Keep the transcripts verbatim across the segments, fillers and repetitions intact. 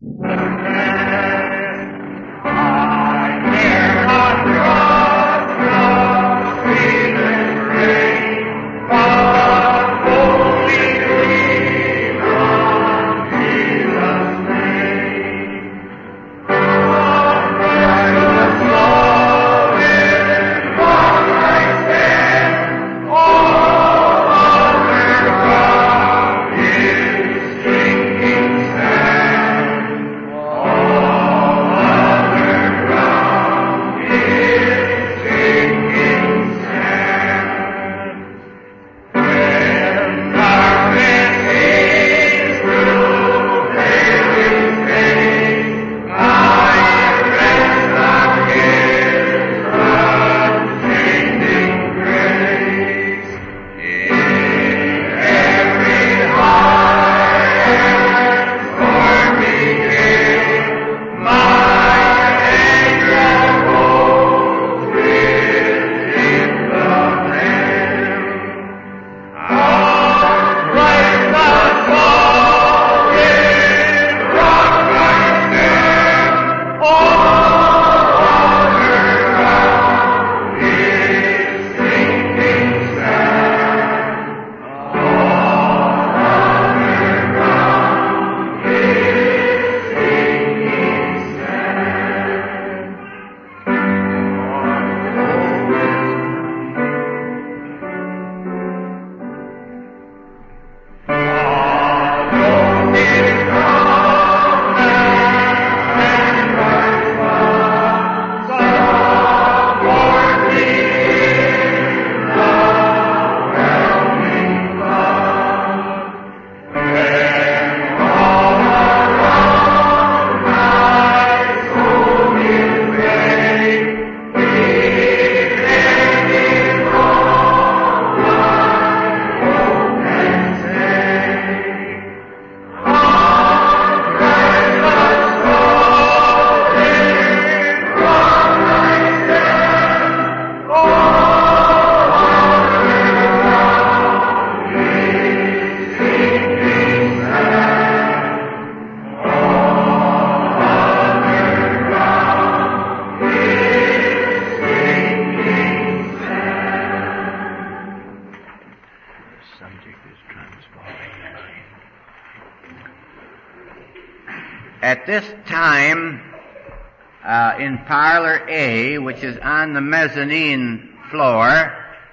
At this time, uh, in Parlor A, which is on the mezzanine floor,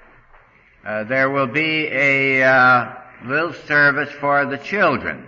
uh, there will be a uh, little service for the children.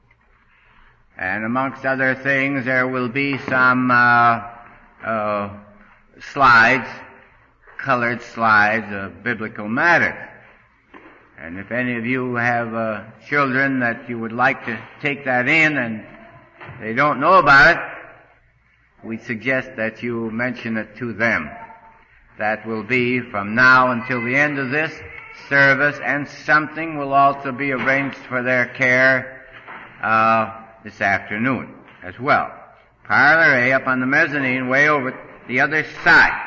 And amongst other things, there will be some uh, uh, slides, colored slides of biblical matters. And if any of you have uh, children that you would like to take that in and they don't know about it, we suggest that you mention it to them. That will be from now until the end of this service, and something will also be arranged for their care uh, this afternoon as well. Parlor A up on the mezzanine, way over the other side.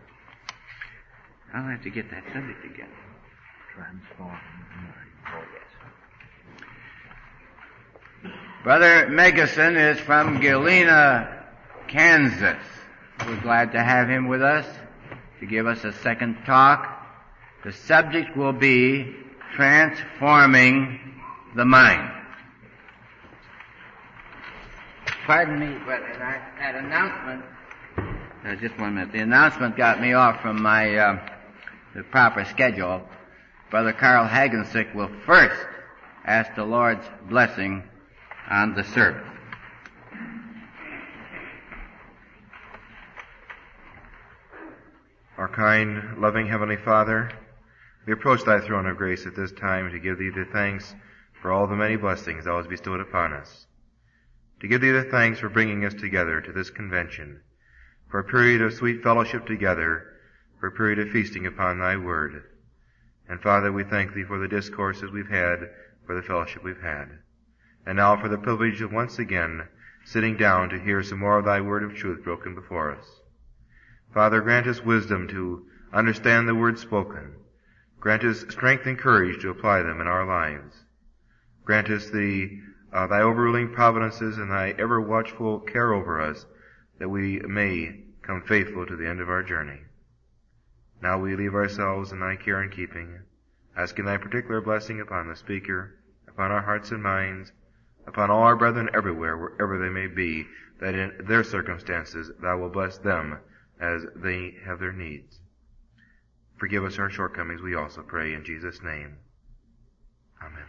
I'll have to get that subject again. Transform. Oh, yes. Brother Megason is from Galena, Kansas. We're glad to have him with us to give us a second talk. The subject will be transforming the mind. Pardon me, but that announcement, uh, just one minute, the announcement got me off from my uh, the proper schedule. Brother Carl Hagensick will first ask the Lord's blessing on the service. Our kind, loving Heavenly Father, we approach Thy throne of grace at this time to give Thee the thanks for all the many blessings Thou hast bestowed upon us, to give Thee the thanks for bringing us together to this convention, for a period of sweet fellowship together, for a period of feasting upon Thy Word. And Father, we thank Thee for the discourses we've had, for the fellowship we've had, and now for the privilege of once again sitting down to hear some more of Thy Word of truth broken before us. Father, grant us wisdom to understand the words spoken. Grant us strength and courage to apply them in our lives. Grant us the uh, thy overruling providences and thy ever watchful care over us, that we may come faithful to the end of our journey. Now we leave ourselves in thy care and keeping, asking thy particular blessing upon the speaker, upon our hearts and minds, upon all our brethren everywhere, wherever they may be, that in their circumstances thou wilt bless them as they have their needs. Forgive us our shortcomings, we also pray in Jesus' name. Amen.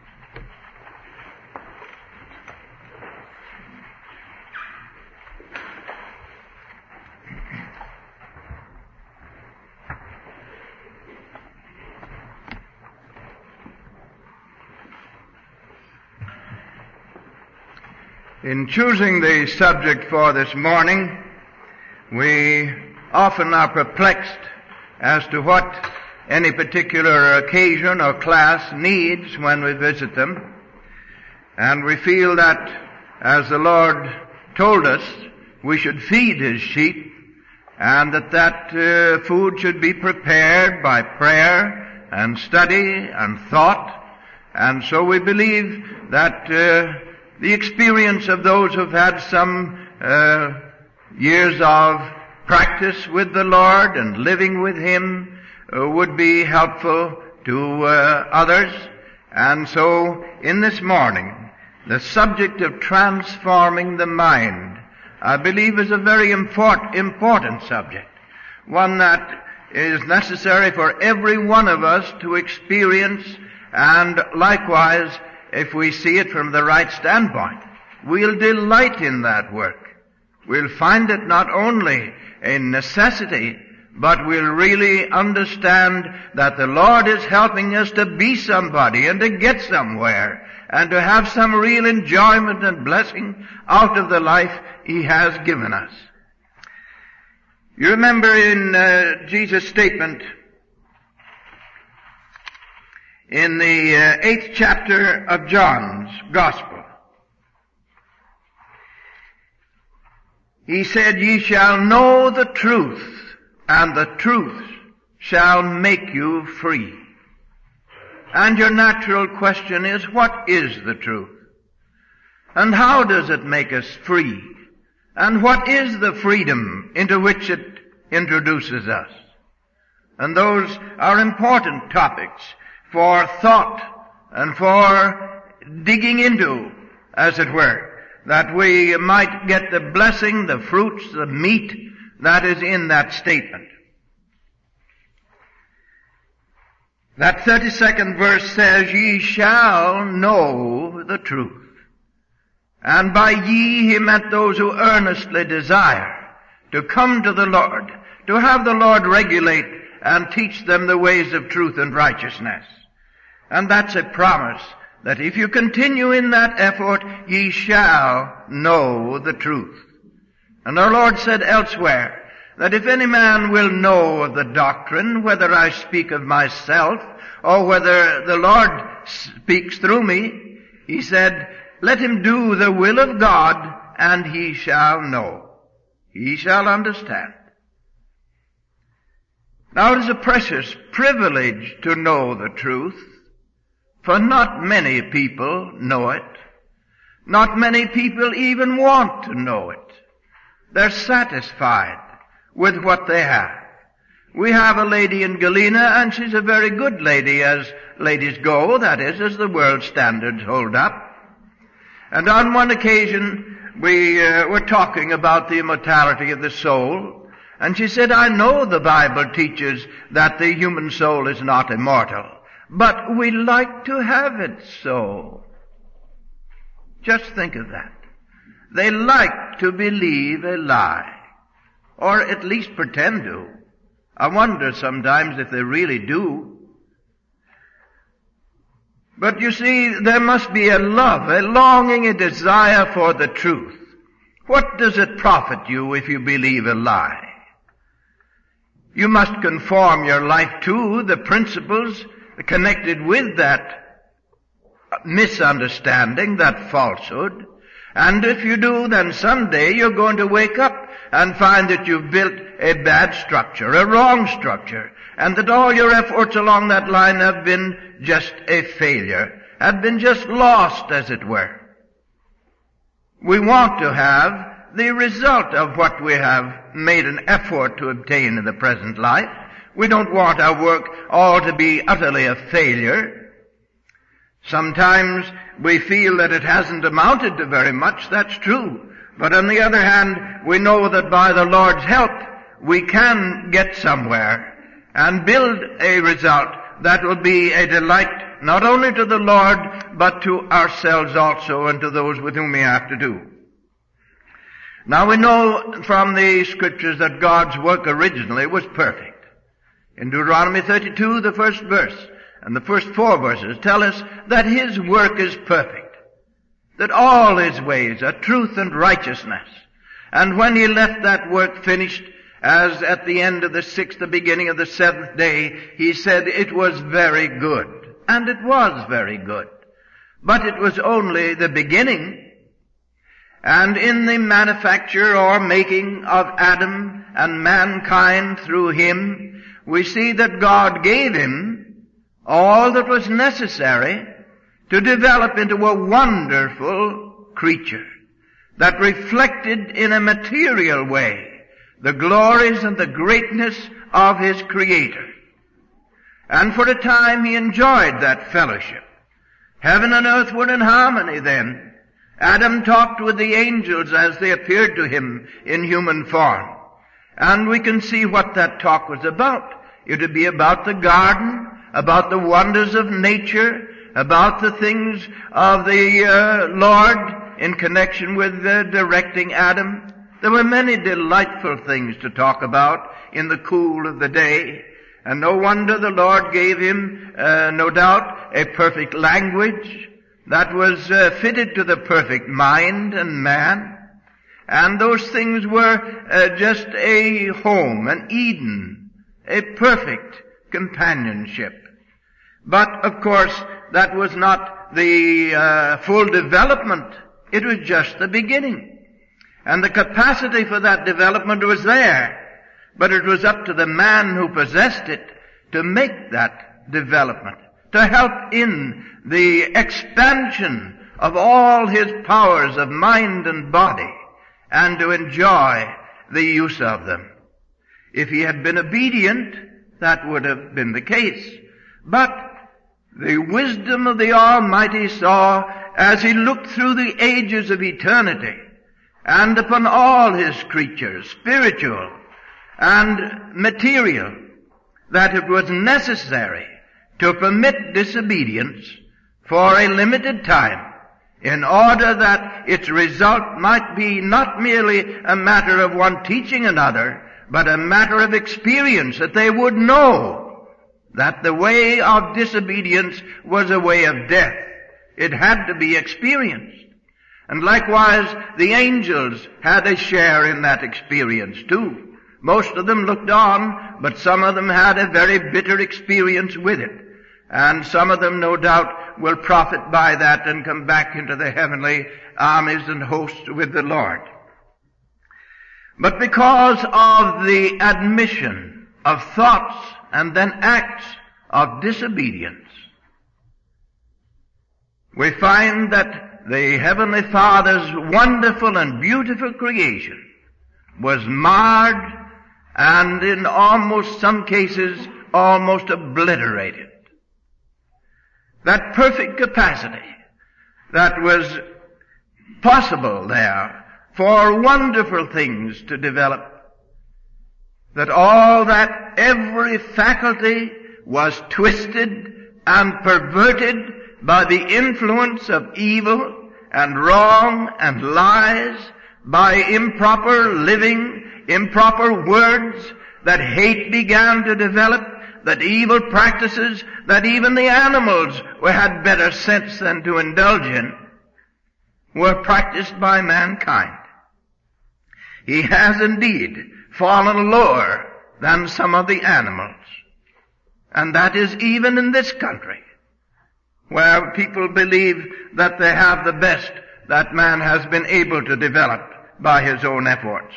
In choosing the subject for this morning, we often are perplexed as to what any particular occasion or class needs when we visit them. And we feel that, as the Lord told us, we should feed His sheep, and that that uh, food should be prepared by prayer and study and thought. And so we believe that uh, the experience of those who've had some uh, years of practice with the Lord and living with Him uh, would be helpful to uh, others. And so, in this morning, the subject of transforming the mind, I believe, is a very import, important subject, one that is necessary for every one of us to experience, and likewise, if we see it from the right standpoint, we'll delight in that work. We'll find it not only a necessity, but we'll really understand that the Lord is helping us to be somebody and to get somewhere and to have some real enjoyment and blessing out of the life He has given us. You remember in uh, Jesus' statement in the uh, eighth chapter of John's Gospel, He said, "Ye shall know the truth, and the truth shall make you free." And your natural question is, what is the truth? And how does it make us free? And what is the freedom into which it introduces us? And those are important topics for thought and for digging into, as it were, that we might get the blessing, the fruits, the meat that is in that statement. That thirty-second verse says, "Ye shall know the truth." And by ye He meant those who earnestly desire to come to the Lord, to have the Lord regulate and teach them the ways of truth and righteousness. And that's a promise that if you continue in that effort, ye shall know the truth. And our Lord said elsewhere that if any man will know of the doctrine, whether I speak of myself or whether the Lord speaks through me, He said, let him do the will of God, and he shall know. He shall understand. Now it is a precious privilege to know the truth, for not many people know it. Not many people even want to know it. They're satisfied with what they have. We have a lady in Galena, and she's a very good lady as ladies go, that is, as the world standards hold up. And on one occasion, we uh, were talking about the immortality of the soul, and she said, I know the Bible teaches that the human soul is not immortal, but we like to have it so. Just think of that. They like to believe a lie, or at least pretend to. I wonder sometimes if they really do. But you see, there must be a love, a longing, a desire for the truth. What does it profit you if you believe a lie? You must conform your life to the principles connected with that misunderstanding, that falsehood. And if you do, then someday you're going to wake up and find that you've built a bad structure, a wrong structure, and that all your efforts along that line have been just a failure, have been just lost, as it were. we want to have the result of what we have made an effort to obtain in the present life. We don't want our work all to be utterly a failure. Sometimes we feel that it hasn't amounted to very much. That's true. But on the other hand, we know that by the Lord's help, we can get somewhere and build a result that will be a delight not only to the Lord, but to ourselves also and to those with whom we have to do. Now we know from the Scriptures that God's work originally was perfect. In Deuteronomy thirty-two, the first verse, and the first four verses tell us that His work is perfect, that all His ways are truth and righteousness. And when He left that work finished, as at the end of the sixth, the beginning of the seventh day, He said it was very good. And it was very good. But it was only the beginning. And in the manufacture or making of Adam and mankind through him, we see that God gave him all that was necessary to develop into a wonderful creature that reflected in a material way the glories and the greatness of his Creator. And for a time he enjoyed that fellowship. Heaven and earth were in harmony then. Adam talked with the angels as they appeared to him in human form. And we can see what that talk was about. It would be about the garden, about the wonders of nature, about the things of the uh, Lord in connection with uh, directing Adam. There were many delightful things to talk about in the cool of the day. And no wonder the Lord gave him, uh, no doubt, a perfect language that was uh, fitted to the perfect mind and man. And those things were uh, just a home, an Eden, a perfect companionship. But, of course, that was not the uh, full development. It was just the beginning. And the capacity for that development was there. But it was up to the man who possessed it to make that development, to help in the expansion of all his powers of mind and body, and to enjoy the use of them. If he had been obedient, that would have been the case. But the wisdom of the Almighty saw, as he looked through the ages of eternity, and upon all his creatures, spiritual and material, that it was necessary to permit disobedience for a limited time in order that its result might be not merely a matter of one teaching another, but a matter of experience, that they would know that the way of disobedience was a way of death. It had to be experienced. And likewise, the angels had a share in that experience too. Most of them looked on, but some of them had a very bitter experience with it. And some of them, no doubt, will profit by that and come back into the heavenly armies and hosts with the Lord. But because of the admission of thoughts and then acts of disobedience, we find that the Heavenly Father's wonderful and beautiful creation was marred and in almost some cases almost obliterated. That perfect capacity that was possible there for wonderful things to develop, that all that every faculty was twisted and perverted by the influence of evil and wrong and lies, by improper living, improper words, that hate began to develop, that evil practices, that even the animals had better sense than to indulge in, were practiced by mankind. He has indeed fallen lower than some of the animals. And that is even in this country, where people believe that they have the best that man has been able to develop by his own efforts.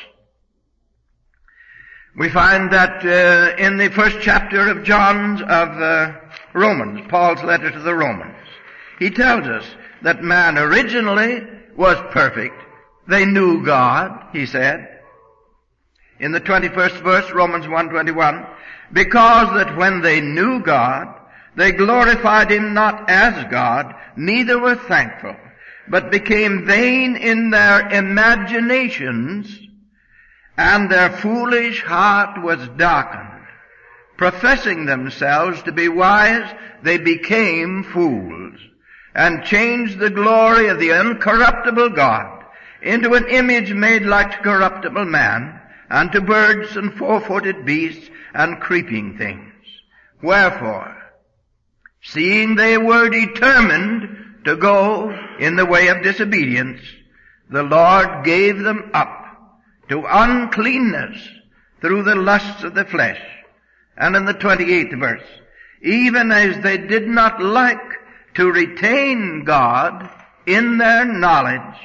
We find that uh, in the first chapter of John's, of uh, Romans, Paul's letter to the Romans, he tells us that man originally was perfect they knew God, he said. In the twenty-first verse, Romans one twenty-one, because that when they knew God, they glorified him not as God, neither were thankful, but became vain in their imaginations, and their foolish heart was darkened. Professing themselves to be wise, they became fools, and changed the glory of the incorruptible God into an image made like corruptible man, and to birds and four-footed beasts and creeping things. Wherefore, seeing they were determined to go in the way of disobedience, the Lord gave them up to uncleanness through the lusts of the flesh. And in the twenty-eighth verse, even as they did not like to retain God in their knowledge,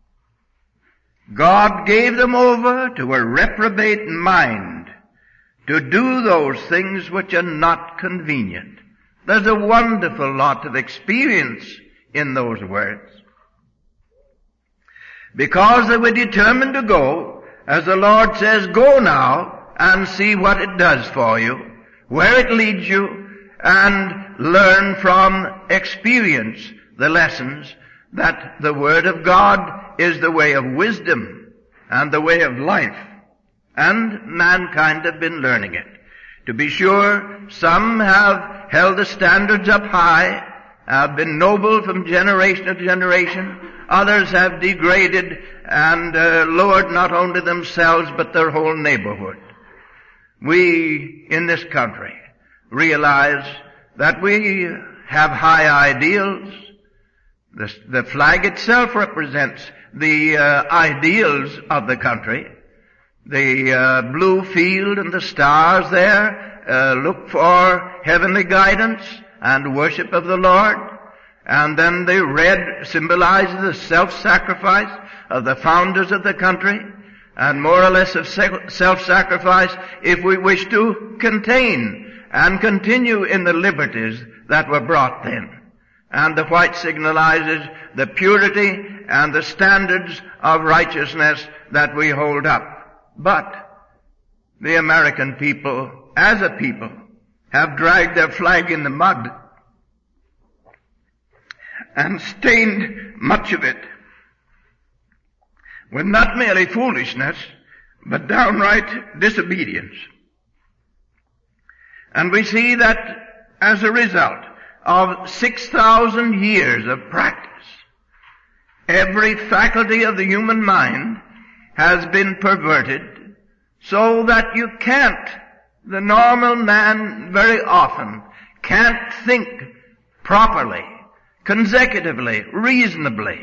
God gave them over to a reprobate mind to do those things which are not convenient. There's a wonderful lot of experience in those words. Because they were determined to go, as the Lord says, go now and see what it does for you, where it leads you, and learn from experience the lessons that the Word of God is the way of wisdom and the way of life. And mankind have been learning it. To be sure, some have held the standards up high, have been noble from generation to generation. Others have degraded and uh, lowered not only themselves but their whole neighborhood. We in this country realize that we have high ideals. The, the flag itself represents the uh, ideals of the country. The uh, blue field and the stars there uh, look for heavenly guidance and worship of the Lord. And then the red symbolizes the self-sacrifice of the founders of the country, and more or less of self-sacrifice if we wish to contain and continue in the liberties that were brought then. And the white signalizes the purity and the standards of righteousness that we hold up. But the American people, as a people, have dragged their flag in the mud and stained much of it with not merely foolishness, but downright disobedience. And we see that as a result of six thousand years of practice, every faculty of the human mind has been perverted so that you can't, the normal man very often can't think properly, consecutively, reasonably.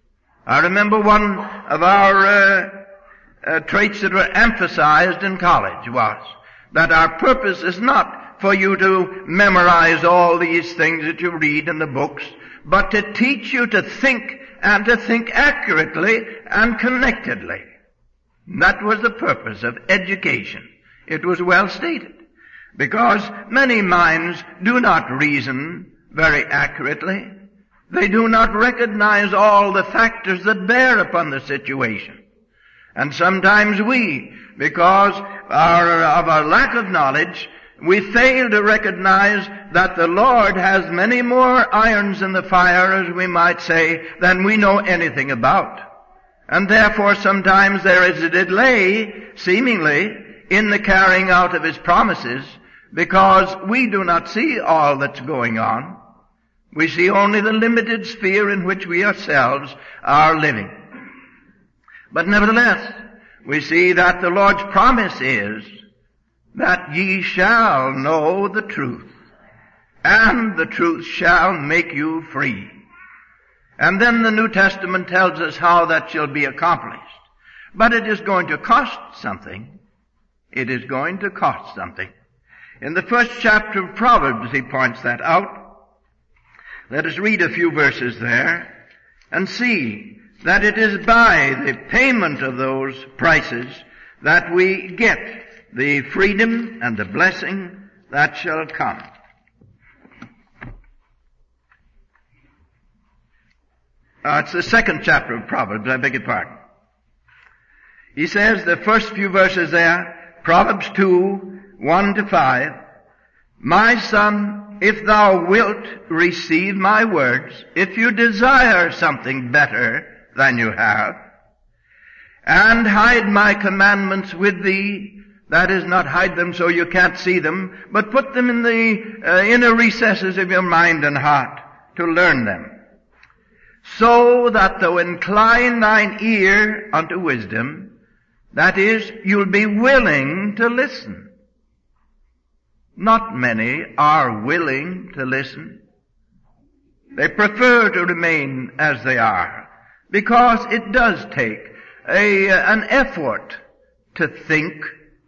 I remember one of our uh, uh, traits that were emphasized in college was that our purpose is not for you to memorize all these things that you read in the books, but to teach you to think and to think accurately and connectedly. That was the purpose of education. It was well stated, because many minds do not reason very accurately. They do not recognize all the factors that bear upon the situation. And sometimes we, because our, of our lack of knowledge, we fail to recognize that the Lord has many more irons in the fire, as we might say, than we know anything about. And therefore sometimes there is a delay, seemingly, in the carrying out of His promises, because we do not see all that's going on. We see only the limited sphere in which we ourselves are living. But nevertheless, we see that the Lord's promise is that ye shall know the truth, and the truth shall make you free. And then the New Testament tells us how that shall be accomplished. But it is going to cost something. It is going to cost something. In the first chapter of Proverbs, he points that out. Let us read a few verses there and see that it is by the payment of those prices that we get the freedom and the blessing that shall come. Uh, it's the second chapter of Proverbs, I beg your pardon. He says, the first few verses there, Proverbs two, one to five, "My son, if thou wilt receive my words, if you desire something better than you have, and hide my commandments with thee," that is, not hide them so you can't see them, but put them in the uh, inner recesses of your mind and heart to learn them, "so that thou incline thine ear unto wisdom," that is, you'll be willing to listen. Not many are willing to listen. They prefer to remain as they are, because it does take a, an effort to think.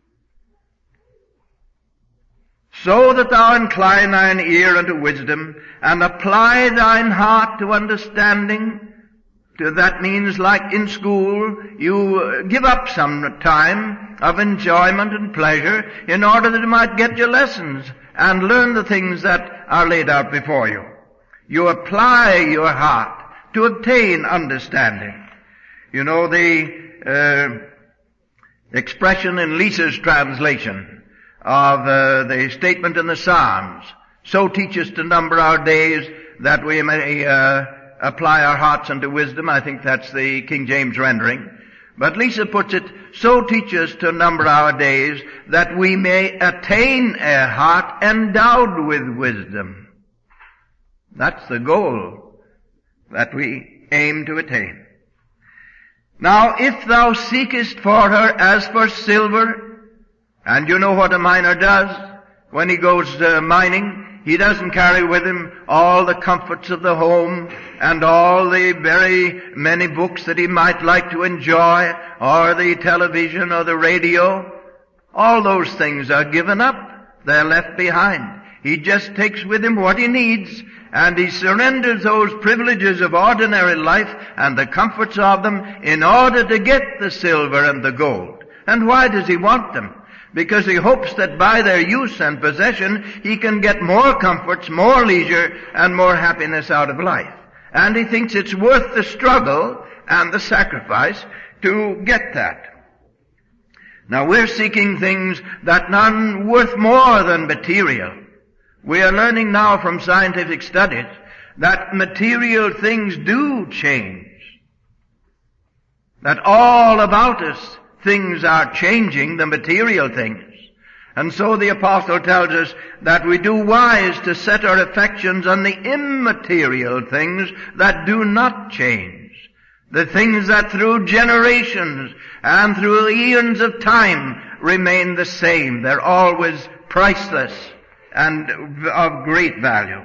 "So that thou incline thine ear unto wisdom, and apply thine heart to understanding." To that means, like in school, you give up some time of enjoyment and pleasure in order that you might get your lessons and learn the things that are laid out before you. You apply your heart to obtain understanding. You know the uh, expression in Lisa's translation of uh, the statement in the Psalms, "So teach us to number our days that we may uh, apply our hearts unto wisdom." I think that's the King James rendering. But Lisa puts it, "So teach us to number our days that we may attain a heart endowed with wisdom." That's the goal that we aim to attain. "Now if thou seekest for her as for silver," and you know what a miner does when he goes uh, mining. He doesn't carry with him all the comforts of the home and all the very many books that he might like to enjoy, or the television or the radio. All those things are given up. They're left behind. He just takes with him what he needs, and he surrenders those privileges of ordinary life and the comforts of them in order to get the silver and the gold. And why does he want them? Because he hopes that by their use and possession he can get more comforts, more leisure, and more happiness out of life. And he thinks it's worth the struggle and the sacrifice to get that. Now we're seeking things that none worth more than material. We are learning now from scientific studies that material things do change. That all about us things are changing, the material things. And so the apostle tells us that we do wise to set our affections on the immaterial things that do not change. The things that through generations and through eons of time remain the same. They're always priceless and of great value.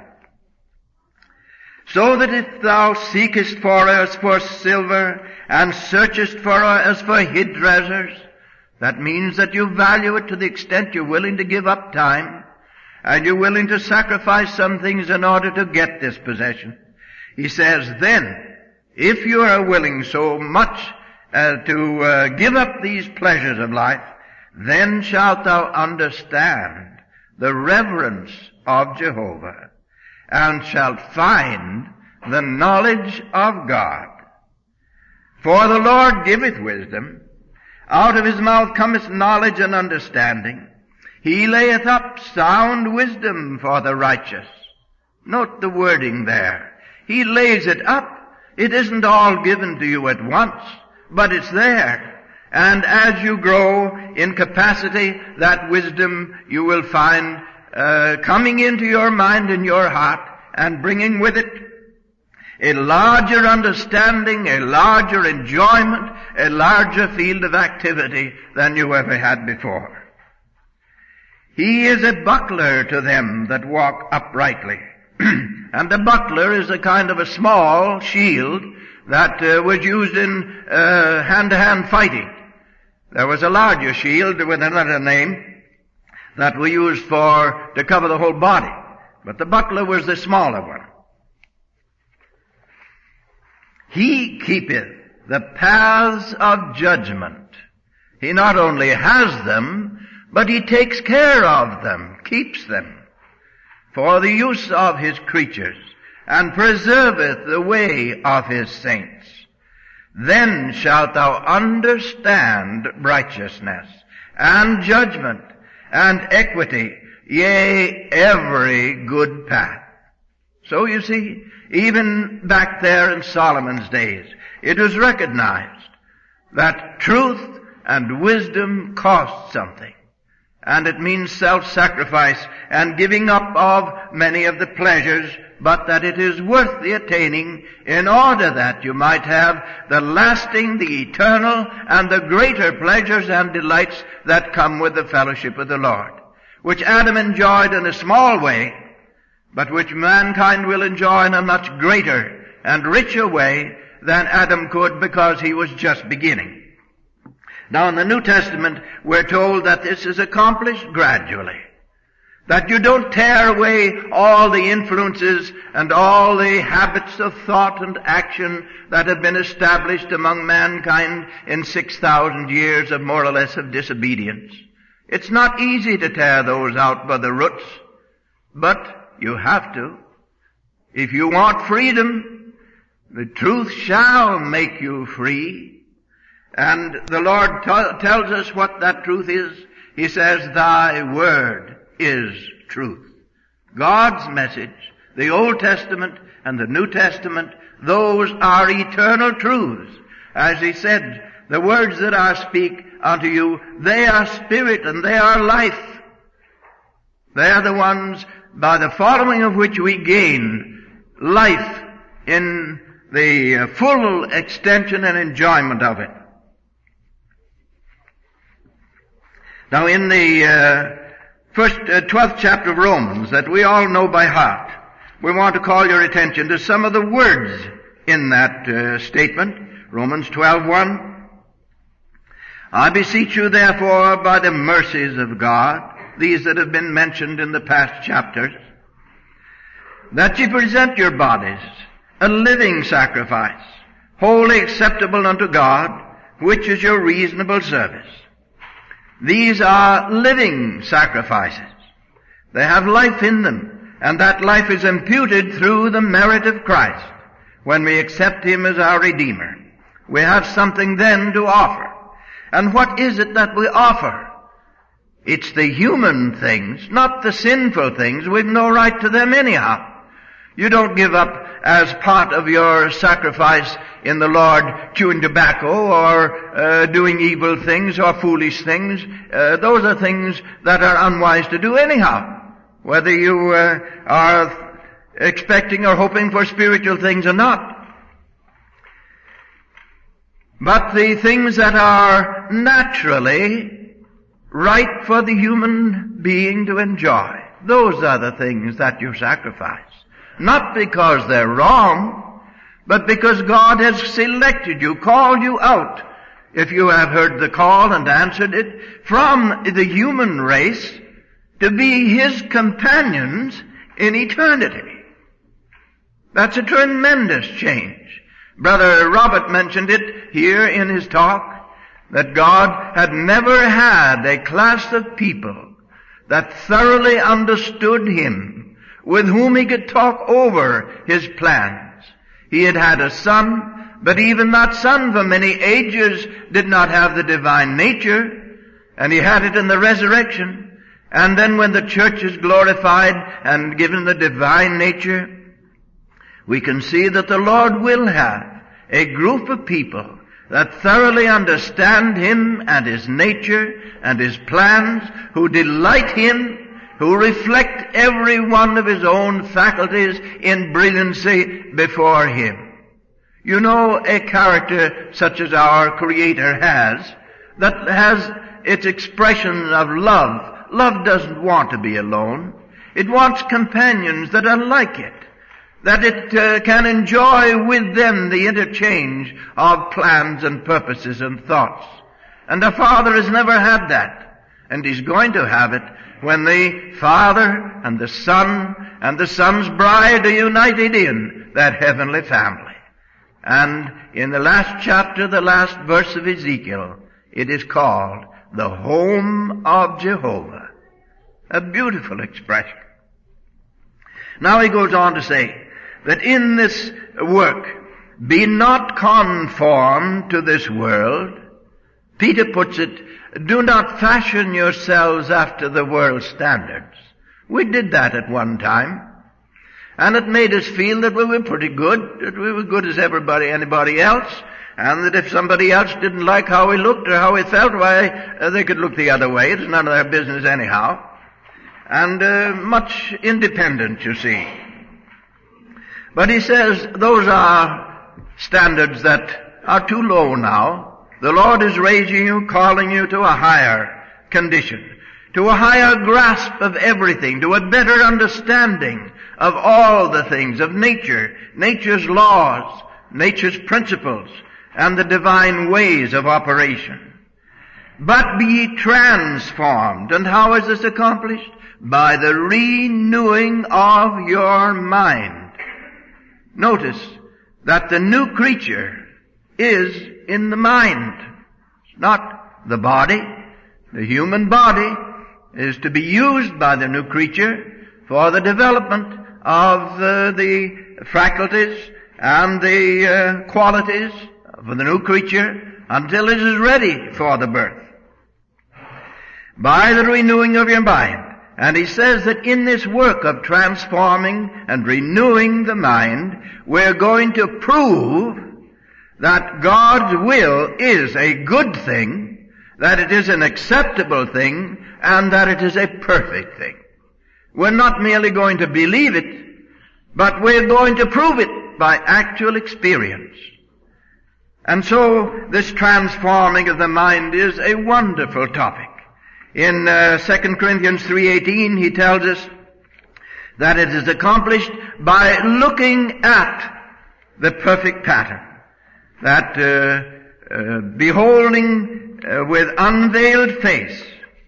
"So that if thou seekest for her as for silver, and searchest for her as for hid treasures," that means that you value it to the extent you're willing to give up time, and you're willing to sacrifice some things in order to get this possession. He says, "Then, if you are willing so much uh, to uh, give up these pleasures of life, then shalt thou understand the reverence of Jehovah, and shalt find the knowledge of God. For the Lord giveth wisdom. Out of his mouth cometh knowledge and understanding. He layeth up sound wisdom for the righteous." Note the wording there. He lays it up. It isn't all given to you at once, but it's there. And as you grow in capacity, that wisdom you will find uh, coming into your mind and your heart, and bringing with it a larger understanding, a larger enjoyment, a larger field of activity than you ever had before. "He is a buckler to them that walk uprightly." And the buckler is a kind of a small shield that uh, was used in uh, hand-to-hand fighting. There was a larger shield with another name that we used for to cover the whole body, but the buckler was the smaller one. "He keepeth the paths of judgment." He not only has them, but he takes care of them, keeps them, for the use of his creatures, and preserveth the way of his saints. then shalt thou understand righteousness, and judgment, and equity, yea, every good path. So you see, even back there in Solomon's days, it was recognized that truth and wisdom cost something. And it means self-sacrifice and giving up of many of the pleasures, but that it is worth the attaining in order that you might have the lasting, the eternal, and the greater pleasures and delights that come with the fellowship of the Lord, which Adam enjoyed in a small way, but which mankind will enjoy in a much greater and richer way than Adam could, because he was just beginning. Now in the New Testament, we're told that this is accomplished gradually. That you don't tear away all the influences and all the habits of thought and action that have been established among mankind in six thousand years of more or less of disobedience. It's not easy to tear those out by the roots, but you have to. If you want freedom, the truth shall make you free. And the Lord t- tells us what that truth is. He says, thy word is truth. God's message, the Old Testament and the New Testament, those are eternal truths. As he said, the words that I speak unto you, they are spirit and they are life. They are the ones by the following of which we gain life in the full extension and enjoyment of it. Now in the uh, first, uh, twelfth chapter of Romans that we all know by heart, we want to call your attention to some of the words in that uh, statement. Romans twelve one. I beseech you therefore by the mercies of God, these that have been mentioned in the past chapters, that ye present your bodies a living sacrifice, wholly acceptable unto God, which is your reasonable service. These are living sacrifices. They have life in them, and that life is imputed through the merit of Christ. When we accept Him as our Redeemer, we have something then to offer. And what is it that we offer? It's the human things, not the sinful things. We've no right to them anyhow. You don't give up as part of your sacrifice in the Lord chewing tobacco or uh, doing evil things or foolish things. Uh, those are things that are unwise to do anyhow, whether you uh, are expecting or hoping for spiritual things or not. But the things that are naturally right for the human being to enjoy, those are the things that you sacrifice. Not because they're wrong, but because God has selected you, called you out, if you have heard the call and answered it, from the human race to be His companions in eternity. That's a tremendous change. Brother Robert mentioned it here in his talk, that God had never had a class of people that thoroughly understood Him, with whom He could talk over His plans. He had had a son, but even that son for many ages did not have the divine nature, and He had it in the resurrection. And then when the church is glorified and given the divine nature, we can see that the Lord will have a group of people that thoroughly understand Him and His nature and His plans, who delight Him, who reflect every one of His own faculties in brilliancy before Him. You know, a character such as our Creator has, that has its expression of love. Love doesn't want to be alone. It wants companions that are like it, that it uh, can enjoy with them the interchange of plans and purposes and thoughts. And the Father has never had that, and He's going to have it when the Father and the Son and the Son's bride are united in that heavenly family. And in the last chapter, the last verse of Ezekiel, it is called the home of Jehovah. A beautiful expression. Now he goes on to say that in this work be not conformed to this world. Peter puts it, do not fashion yourselves after the world's standards. We did that at one time. And it made us feel that we were pretty good, that we were good as everybody, anybody else, and that if somebody else didn't like how we looked or how we felt, why, uh, they could look the other way. It's none of their business anyhow. And uh, much independence, you see. But he says those are standards that are too low now. The Lord is raising you, calling you to a higher condition, to a higher grasp of everything, to a better understanding of all the things, of nature, nature's laws, nature's principles, and the divine ways of operation. But be ye transformed. And how is this accomplished? By the renewing of your mind. Notice that the new creature is in the mind. It's not the body. The human body is to be used by the new creature for the development of uh, the faculties and the uh, qualities of the new creature until it is ready for the birth. By the renewing of your mind. And he says that in this work of transforming and renewing the mind, we're going to prove that God's will is a good thing, that it is an acceptable thing, and that it is a perfect thing. We're not merely going to believe it, but we're going to prove it by actual experience. And so this transforming of the mind is a wonderful topic. In uh, Second Corinthians three eighteen, he tells us that it is accomplished by looking at the perfect pattern, that uh, uh, beholding uh, with unveiled face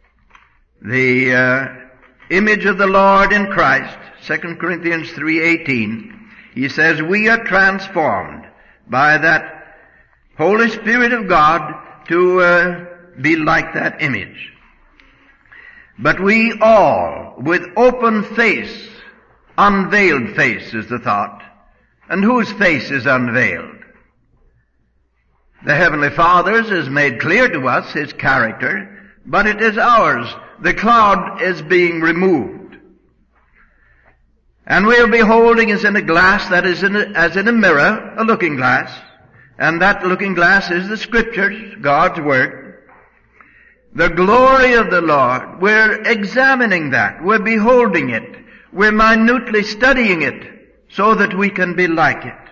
the uh, image of the Lord in Christ. Second Corinthians three eighteen, he says, we are transformed by that Holy Spirit of God to uh, be like that image. But we all, with open face, unveiled face is the thought. And whose face is unveiled? The Heavenly Father's is made clear to us, His character, but it is ours. The cloud is being removed. And we are beholding as in a glass, that is in a, as in a mirror, a looking glass. And that looking glass is the Scriptures, God's Word. The glory of the Lord, we're examining that, we're beholding it, we're minutely studying it, so that we can be like it.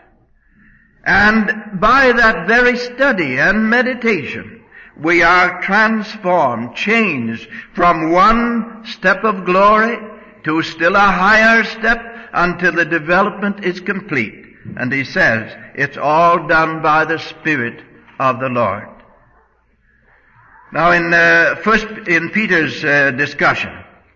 And by that very study and meditation, we are transformed, changed from one step of glory to still a higher step until the development is complete. And he says, it's all done by the Spirit of the Lord. Now in uh, first in Peter's uh, discussion,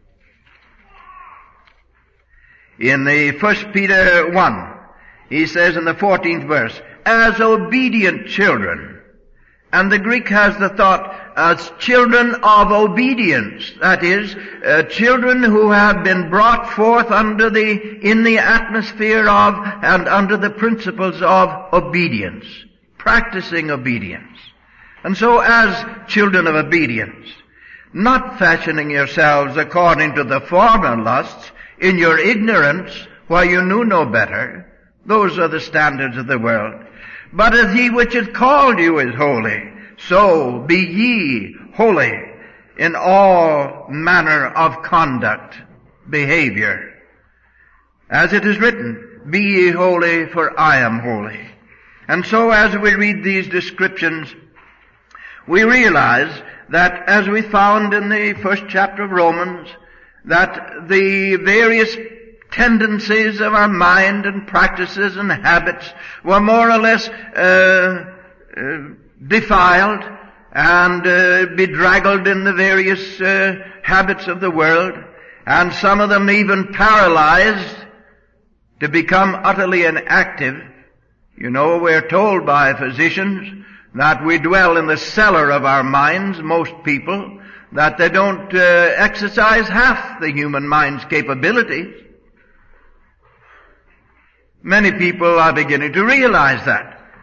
in the First Peter one, he says in the fourteenth verse, as obedient children, and the Greek has the thought as children of obedience, that is, uh, children who have been brought forth under the in the atmosphere of and under the principles of obedience, practicing obedience. And so as children of obedience, not fashioning yourselves according to the former lusts in your ignorance, while you knew no better, those are the standards of the world, but as he which hath called you is holy, so be ye holy in all manner of conduct, behavior. As it is written, be ye holy, for I am holy. And so as we read these descriptions, we realize that, as we found in the first chapter of Romans, that the various tendencies of our mind and practices and habits were more or less uh, uh, defiled and uh, bedraggled in the various uh, habits of the world, and some of them even paralyzed to become utterly inactive. You know, we're told by physicians that we dwell in the cellar of our minds, most people, that they don't uh, exercise half the human mind's capabilities. Many people are beginning to realize that.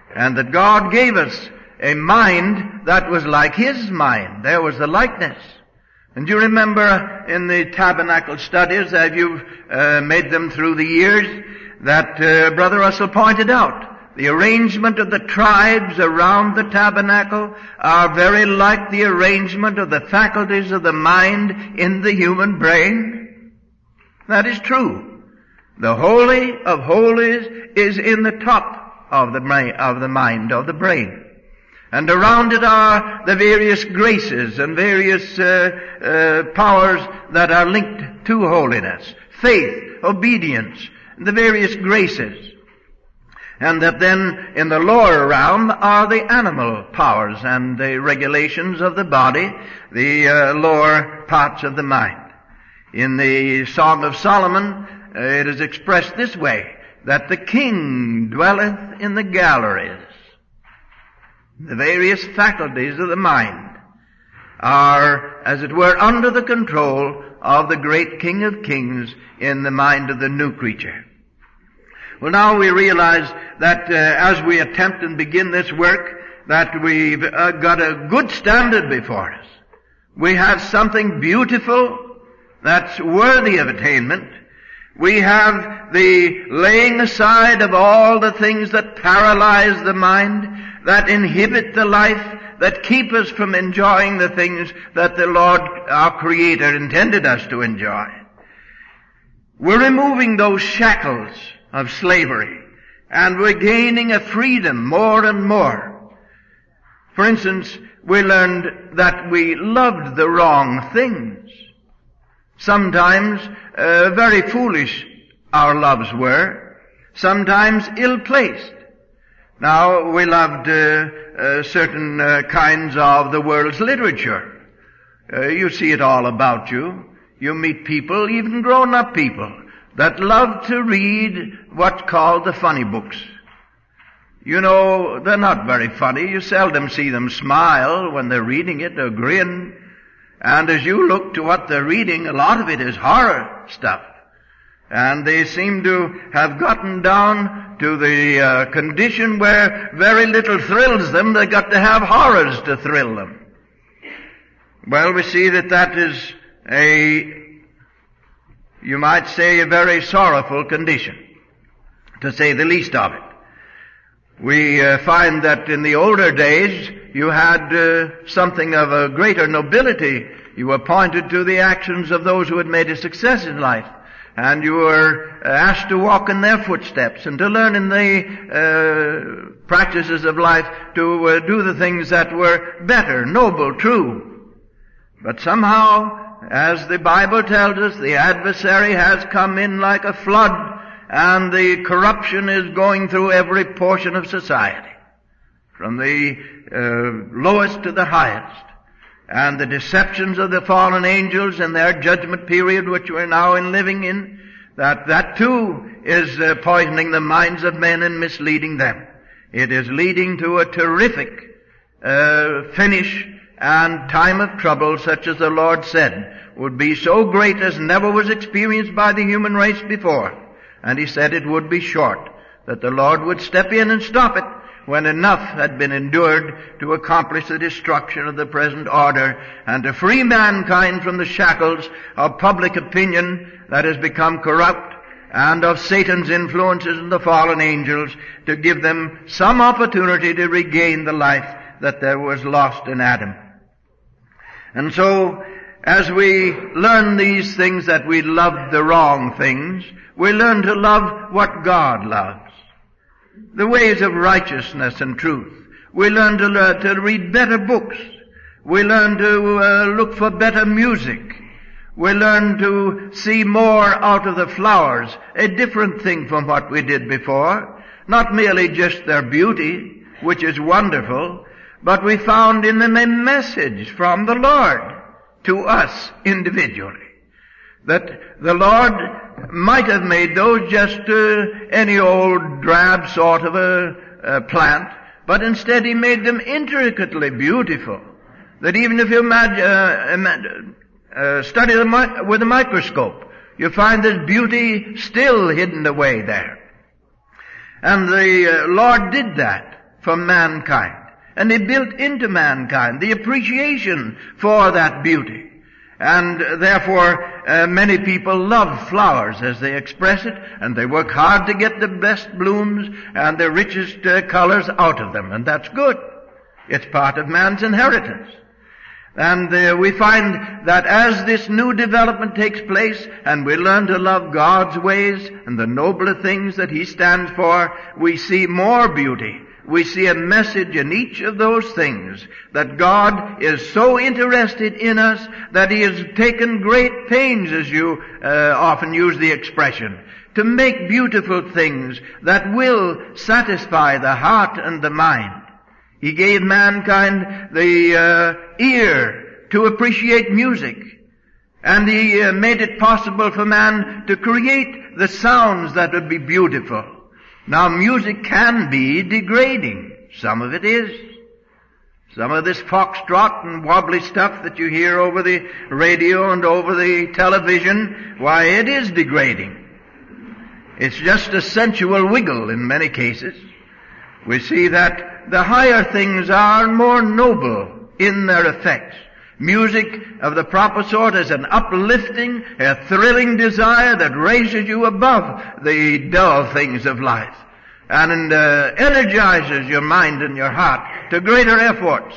and that God gave us a mind that was like His mind. There was the likeness. And you remember in the tabernacle studies, as you've uh, made them through the years, that uh, Brother Russell pointed out, the arrangement of the tribes around the tabernacle are very like the arrangement of the faculties of the mind in the human brain. That is true. The Holy of Holies is in the top of the brain, of the mind, of the brain. And around it are the various graces and various uh, uh, powers that are linked to holiness. Faith, obedience, the various graces. And that then in the lower realm are the animal powers and the regulations of the body, the uh, lower parts of the mind. In the Song of Solomon, uh, it is expressed this way, that the king dwelleth in the galleries. The various faculties of the mind are, as it were, under the control of the great King of Kings in the mind of the new creature. Well, now we realize that uh, as we attempt and begin this work, that we've uh, got a good standard before us. We have something beautiful that's worthy of attainment. We have the laying aside of all the things that paralyze the mind, that inhibit the life, that keep us from enjoying the things that the Lord, our Creator, intended us to enjoy. We're removing those shackles of slavery, and we're gaining a freedom more and more. For instance, we learned that we loved the wrong things. Sometimes uh, very foolish our loves were, sometimes ill-placed. Now, we loved uh, uh, certain uh, kinds of the world's literature. Uh, you see it all about you. You meet people, even grown-up people, that love to read what's called the funny books. You know, they're not very funny. You seldom see them smile when they're reading it or grin. And as you look to what they're reading, a lot of it is horror stuff. And they seem to have gotten down to the uh, condition where very little thrills them. They've got to have horrors to thrill them. Well, we see that that is a, you might say, a very sorrowful condition, to say the least of it. We uh, find that in the older days, you had uh, something of a greater nobility. You were pointed to the actions of those who had made a success in life. And you were asked to walk in their footsteps and to learn in the uh, practices of life to uh, do the things that were better, noble, true. But somehow, as the Bible tells us, the adversary has come in like a flood, and the corruption is going through every portion of society, from the uh, lowest to the highest. And the deceptions of the fallen angels in their judgment period, which we're now in living in, that that too is uh, poisoning the minds of men and misleading them. It is leading to a terrific uh, finish and time of trouble, such as the Lord said would be so great as never was experienced by the human race before. And He said it would be short, that the Lord would step in and stop it when enough had been endured to accomplish the destruction of the present order and to free mankind from the shackles of public opinion that has become corrupt and of Satan's influences and the fallen angels, to give them some opportunity to regain the life that there was lost in Adam. And so, as we learn these things, that we loved the wrong things, we learn to love what God loves. The ways of righteousness and truth. We learn to learn to read better books. We learn to uh, look for better music. We learn to see more out of the flowers, a different thing from what we did before. Not merely just their beauty, which is wonderful, but we found in them a message from the Lord to us individually. That the Lord might have made those just uh, any old drab sort of a, a plant, but instead He made them intricately beautiful. That even if you imagine, uh, imagine, uh, study them mi- with a microscope, you find there's beauty still hidden away there. And the uh, Lord did that. for mankind. And He built into mankind the appreciation for that beauty. And therefore, uh, many people love flowers as they express it, and they work hard to get the best blooms and the richest uh, colors out of them, and that's good. It's part of man's inheritance. And uh, we find that as this new development takes place, and we learn to love God's ways and the nobler things that He stands for, we see more beauty. We see a message in each of those things, that God is so interested in us that He has taken great pains, as you uh, often use the expression, to make beautiful things that will satisfy the heart and the mind. He gave mankind the uh, ear to appreciate music, and He uh, made it possible for man to create the sounds that would be beautiful. Now, music can be degrading. Some of it is. Some of this foxtrot and wobbly stuff that you hear over the radio and over the television, why, it is degrading. It's just a sensual wiggle in many cases. We see that the higher things are more noble in their effects. Music of the proper sort is an uplifting, a thrilling desire that raises you above the dull things of life and uh, energizes your mind and your heart to greater efforts.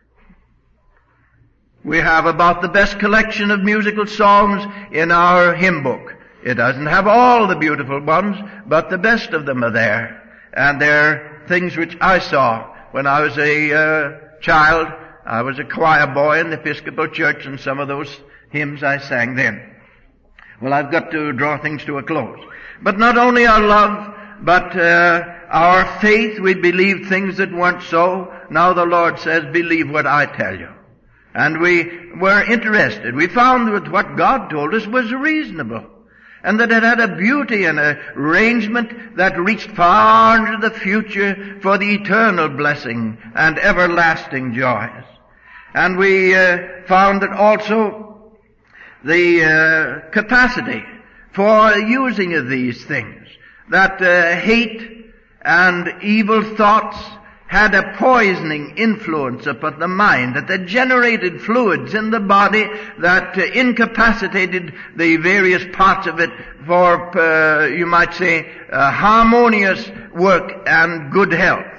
We have about the best collection of musical songs in our hymn book. It doesn't have all the beautiful ones, but the best of them are there. And they're things which I saw when I was a uh, child. I was a choir boy in the Episcopal Church, and some of those hymns I sang then. Well, I've got to draw things to a close. But not only our love, but uh, our faith, we believed things that weren't so. Now the Lord says, believe what I tell you. And we were interested. We found that what God told us was reasonable, and that it had a beauty and an arrangement that reached far into the future for the eternal blessing and everlasting joys. And we uh, found that also the uh, capacity for using of these things, that uh, hate and evil thoughts had a poisoning influence upon the mind, that they generated fluids in the body that uh, incapacitated the various parts of it for, uh, you might say, uh, harmonious work and good health.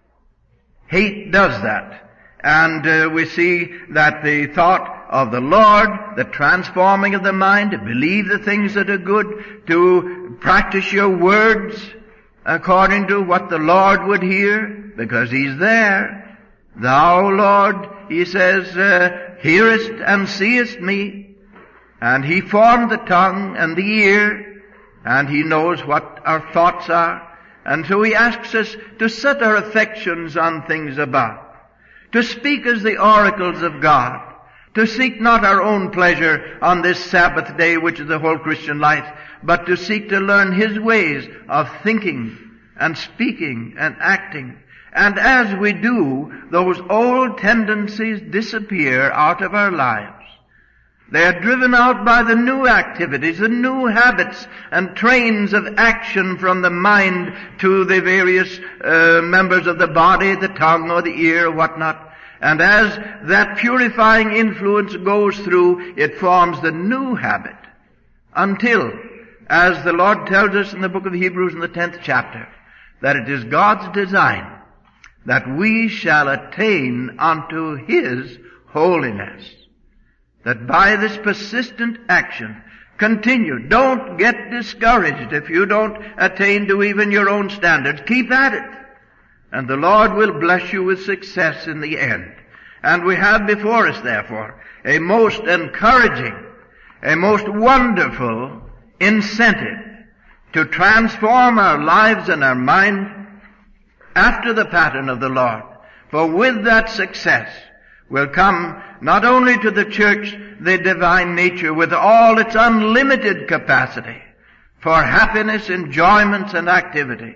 Hate does that. And uh, we see that the thought of the Lord, the transforming of the mind, to believe the things that are good, to practice your words according to what the Lord would hear, because He's there. Thou, Lord, He says, uh, hearest and seest me. And He formed the tongue and the ear, and He knows what our thoughts are. And so He asks us to set our affections on things above, to speak as the oracles of God, to seek not our own pleasure on this Sabbath day, which is the whole Christian life, but to seek to learn His ways of thinking and speaking and acting. And as we do, those old tendencies disappear out of our lives. They are driven out by the new activities, the new habits and trains of action from the mind to the various uh, members of the body, the tongue or the ear or whatnot. And as that purifying influence goes through, it forms the new habit until, as the Lord tells us in the book of Hebrews in the tenth chapter, that it is God's design that we shall attain unto His holiness. That by this persistent action, continue. Don't get discouraged if you don't attain to even your own standards. Keep at it. And the Lord will bless you with success in the end. And we have before us, therefore, a most encouraging, a most wonderful incentive to transform our lives and our mind after the pattern of the Lord. For with that success will come not only to the church the divine nature with all its unlimited capacity for happiness, enjoyments, and activity,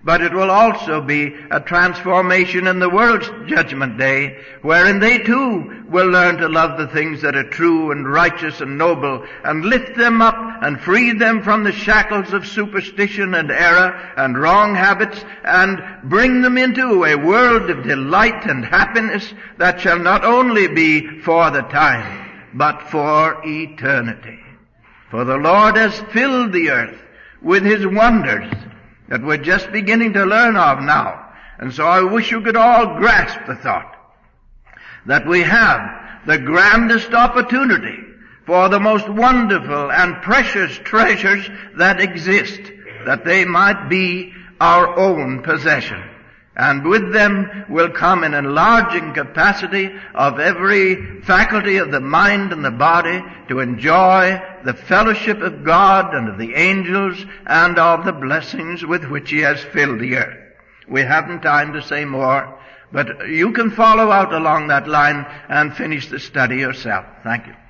but it will also be a transformation in the world's judgment day, wherein they too will learn to love the things that are true and righteous and noble, and lift them up and free them from the shackles of superstition and error and wrong habits, and bring them into a world of delight and happiness that shall not only be for the time, but for eternity. For the Lord has filled the earth with His wonders that we're just beginning to learn of now. And so I wish you could all grasp the thought that we have the grandest opportunity for the most wonderful and precious treasures that exist, that they might be our own possession. And with them will come an enlarging capacity of every faculty of the mind and the body to enjoy the fellowship of God and of the angels and of the blessings with which He has filled the earth. We haven't time to say more, but you can follow out along that line and finish the study yourself. Thank you.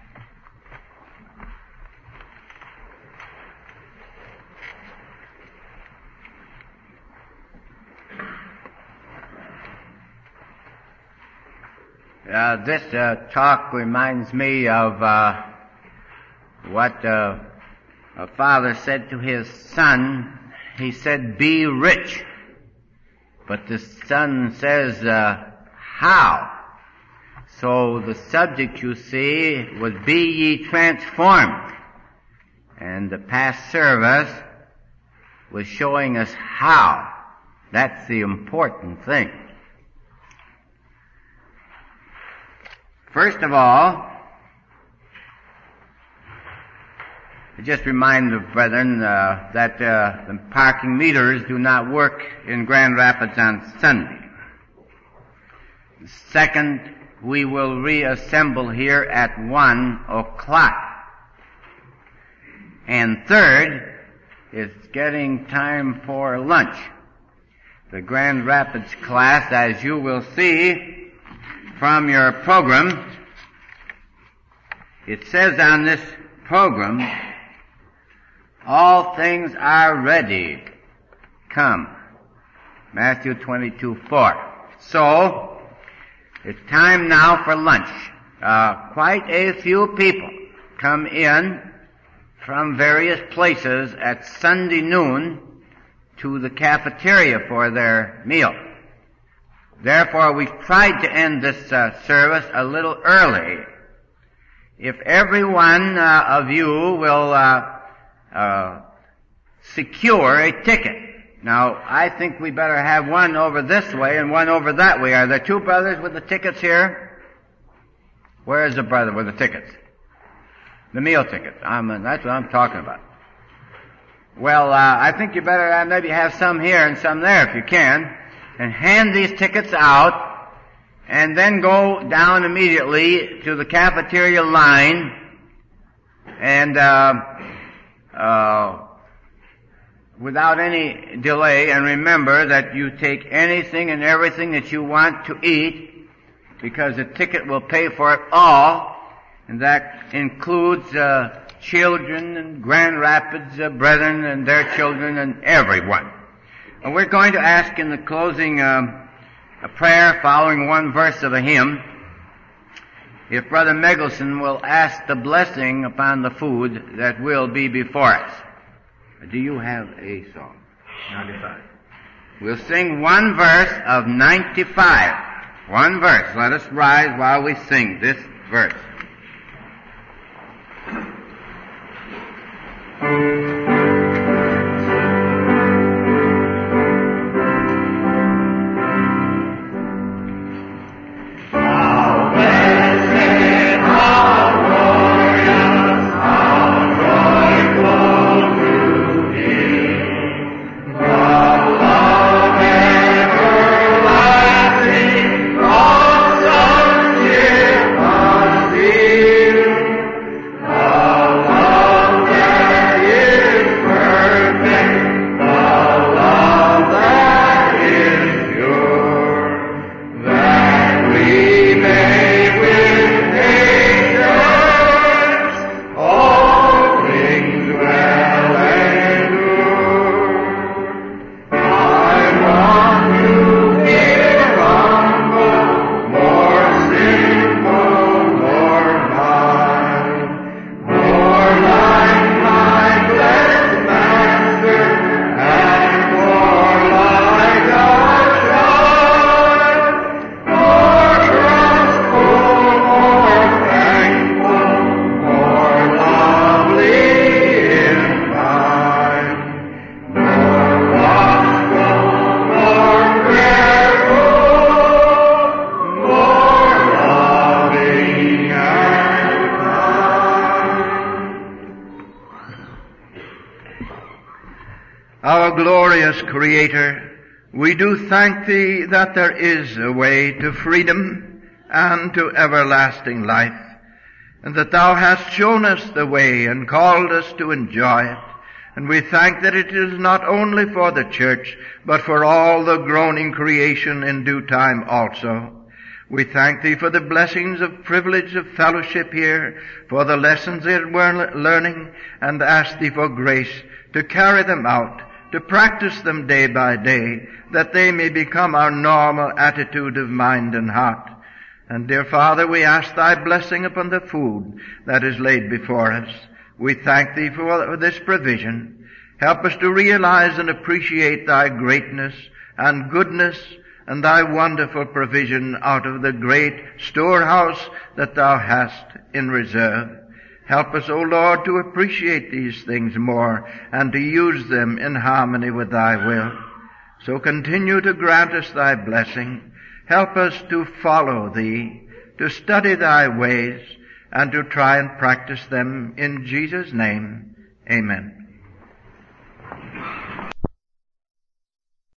Uh, this uh, talk reminds me of uh, what uh, a father said to his son. He said, "Be rich." But the son says, uh, "How?" So the subject, you see, was "Be ye transformed." And the past service was showing us how. That's the important thing. First of all, I just remind the brethren uh, that uh, the parking meters do not work in Grand Rapids on Sunday. Second, we will reassemble here at one o'clock. And third, it's getting time for lunch. The Grand Rapids class, as you will see from your program, it says on this program, all things are ready. Come. Matthew twenty-two four. So, it's time now for lunch. Uh, quite a few people come in from various places at Sunday noon to the cafeteria for their meal. Therefore, we've tried to end this uh, service a little early. If every one uh, of you will uh, uh, secure a ticket. Now, I think we better have one over this way and one over that way. Are there two brothers with the tickets here? Where is the brother with the tickets? The meal tickets. I'm, uh, that's what I'm talking about. Well, uh, I think you better uh, maybe have some here and some there if you can. And hand these tickets out, and then go down immediately to the cafeteria line, and uh, uh, without any delay, and remember that you take anything and everything that you want to eat, because the ticket will pay for it all, and that includes uh, children and Grand Rapids uh, brethren and their children and everyone. And we're going to ask in the closing uh, a prayer following one verse of a hymn, if Brother Megelson will ask the blessing upon the food that will be before us. Do you have a song? ninety-five. We'll sing one verse of ninety-five. One verse. Let us rise while we sing this verse. Yeah. Our glorious Creator, we do thank Thee that there is a way to freedom and to everlasting life, and that Thou hast shown us the way and called us to enjoy it. And we thank that it is not only for the church, but for all the groaning creation in due time also. We thank Thee for the blessings of privilege of fellowship here, for the lessons that we're learning, and ask Thee for grace to carry them out, to practice them day by day, that they may become our normal attitude of mind and heart. And dear Father, we ask Thy blessing upon the food that is laid before us. We thank Thee for this provision. Help us to realize and appreciate Thy greatness and goodness and Thy wonderful provision out of the great storehouse that Thou hast in reserve. Help us, O Lord, to appreciate these things more and to use them in harmony with Thy will. So continue to grant us Thy blessing. Help us to follow Thee, to study Thy ways, and to try and practice them in Jesus' name. Amen.